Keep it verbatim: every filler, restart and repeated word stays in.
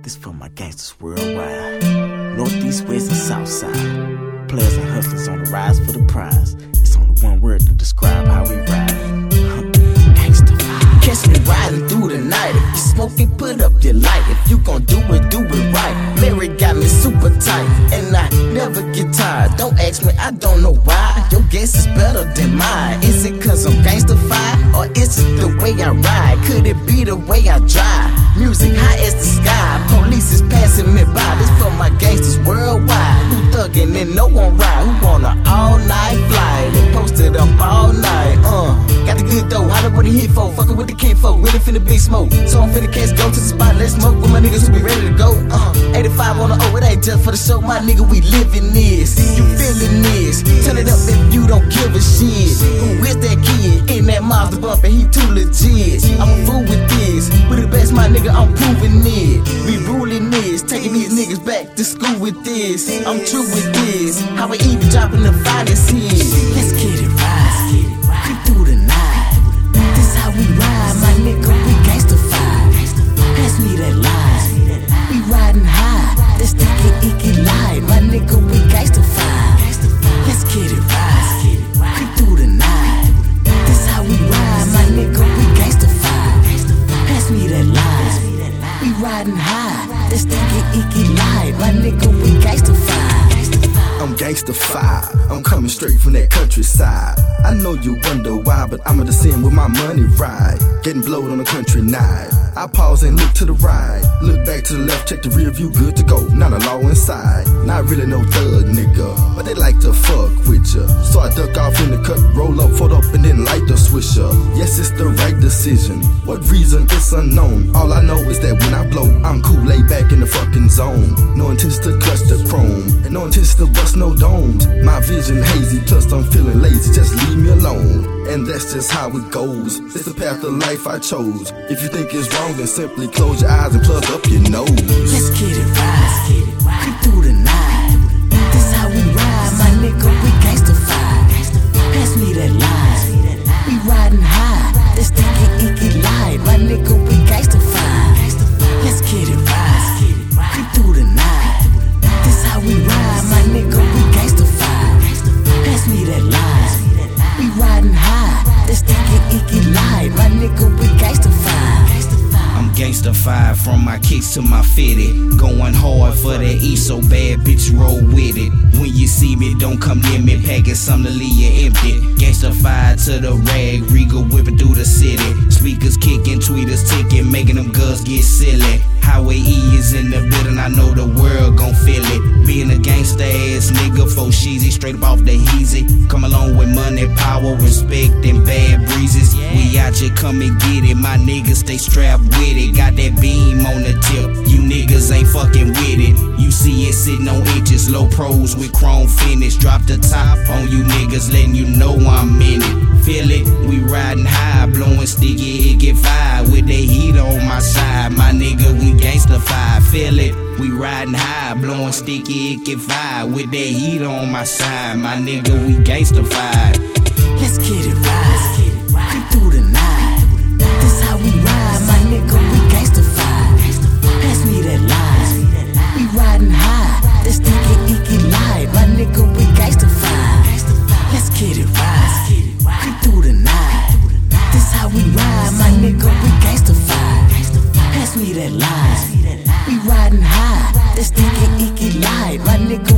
This for my gangsters worldwide. Northeast, west, and south side. Players and hustlers on the rise for the prize. It's only one word to describe how we ride. Gangsta vibe. Catch me riding through the night. If you smoking, put up your light. If you gon' do it, do it right. Mary got me super tight, and I never get tired. Don't ask me, I don't know why. Your guess is better than mine. Is it cause I'm gangsta-fied, or is it the way I ride? Could it be the way I drive? Music high as the sky. Police is passing me by. This for my gangsters worldwide. Who thuggin' and no one ride? Who want an all-night flight? They posted up all night. Uh, got the good dough. How the what he hit for? Fuckin' with the kinfolk. Really finna big smoke. So I'm finna catch go to the spot. Let's smoke with my niggas who be ready to go. Uh, eighty-five on the O. It ain't just for the show. My nigga, we living this. You feeling this? Turn it up if you don't give a shit. Who is that kid in that monster bump and he too legit? I'm a fool with this. We the best, my nigga. I'm proving it. We ruling this. Taking these niggas back to school with this. I'm true with this. How we even dropping the finest hit. Let's get it right. Creep through the night. This how we ride, my nigga. We gangsta-fied. Pass me that line. We riding high. Let's take it, icky light. My nigga, we gangsta-fied. Let's get it right. Creep through the night. This how we ride, my nigga. We gangsta-fied. Pass me that line. We riding high. Let's take it, icky light. My nigga, we gangsta-fied. I'm gangsta-fied, I'm coming straight from that countryside. I know you wonder why, but I'm at the scene with my money ride. Getting blowed on a country night. I pause and look to the right. Look back to the left, check the rear view, good to go. Not a law inside, not really no thug nigga, but they like to fuck with ya. So I duck off in the cut, roll up, fold up, and then light the swisher. Yes, it's the right decision. What reason, it's unknown. All I know is that when I blow, I'm cool, laid back in the fucking zone. No intention to clutch the chrome, and no intention to bust no domes. My vision hazy, plus I'm feeling lazy, just leave me alone. And that's just how it goes. It's the path of life I chose. If you think it's wrong, then simply close your eyes and plug up your nose. Let's get it right. Creep through the night. This how we ride, my nigga. We gangsta-fied. Pass me that line. We riding high. Let's take it, icky light. My nigga, we gangsta-fied. Let's get it right. Creep through the night. This how we ride, my nigga. We gangsta-fied. Pass me that line. We riding high. Let's take it, icky light. My nigga, we gangsta-fied. I'm gangsta-fied from my kicks to my fitted. Going hard for that E, so bad bitch roll with it. When you see me, don't come near me, packing something to leave you empty. Gangsta-fied to the rag, Regal whipping through the city. Speakers kicking, tweeters ticking, making them girls get silly. Highway E is in the building, I know the world gon' feel it. Being a gangsta ass nigga, fo sheezy, straight up off the heezy. Come along with money, power, respect, and bad breezes. We out here, come and get it, my niggas stay strapped with it. Got that beam on the tip, you niggas ain't fucking with it. You see it sitting on inches, low pros with chrome finish. Drop the top on you niggas, letting you know I'm in it. Feel it, we riding high, blowing sticky, it get fire. With the heat on my side, my nigga, we gangsta-fied. Feel it, we riding high, blowing sticky, it get fire. With that heat on my side, my nigga, we gangsta-fied. Let's get it right. Creep through the night. This how we ride, my nigga, we gangsta-fied. Pass me that line. We riding high. Let's take it, icky light. My nigga, we gangsta-fied. Let's get it right. Creep through the night. This how we ride, my nigga, we gangsta-fied. Pass me that line. We riding high. Let's take it, icky light. My nigga,